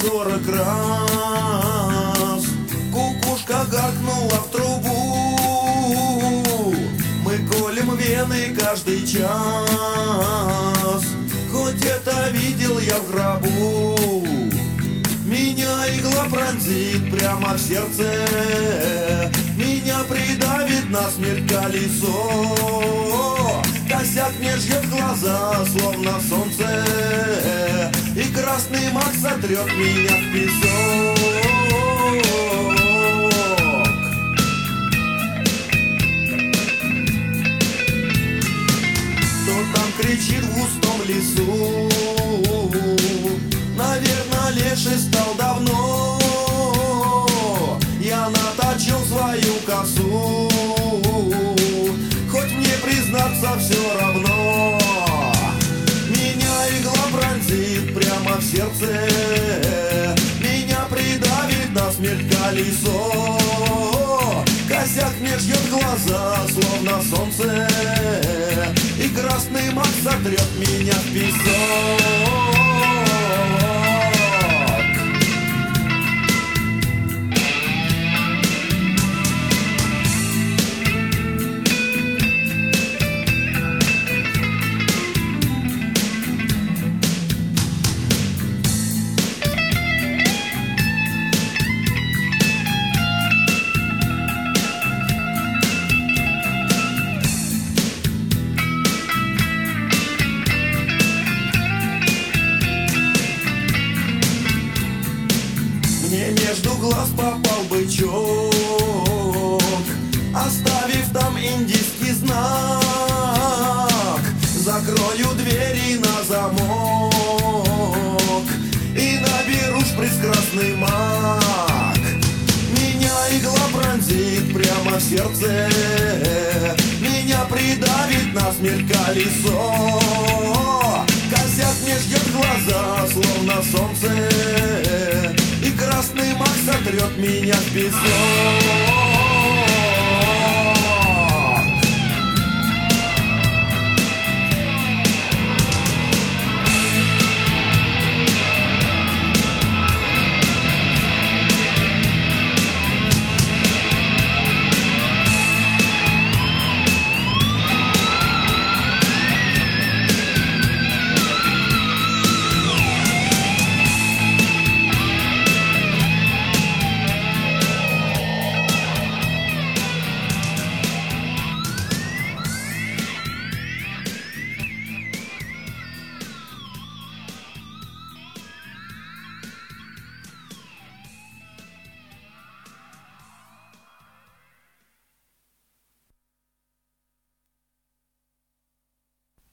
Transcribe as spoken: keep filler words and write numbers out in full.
сорок раз. Кукушка гаркнула в трубу. Мы колем вены каждый час. Хоть это видел я в гробу. Меня игла пронзит прямо в сердце. Меня придавит насмерть колесо. Косяк мне жжет глаза, словно солнце. И красный мак сотрет меня в песок. Кто там кричит в густом лесу? Наверное, леший стал давно. Я наточил свою косу. Хоть мне признаться все равно. Меня игла пронзит прямо в сердце. Меня придавит насмерть колесо. Косяк мне жжет глаза, словно солнце. И красный мак сотрет меня в песок. Мне между глаз попал бычок, оставив там индийский знак. Закрою двери на замок и наберу шприц-красный мак. Меня игла пронзит прямо в сердце. Меня придавит насмерть колесо. Косяк мне ждет глаза, словно солнце. И красный мак сотрет меня в песок.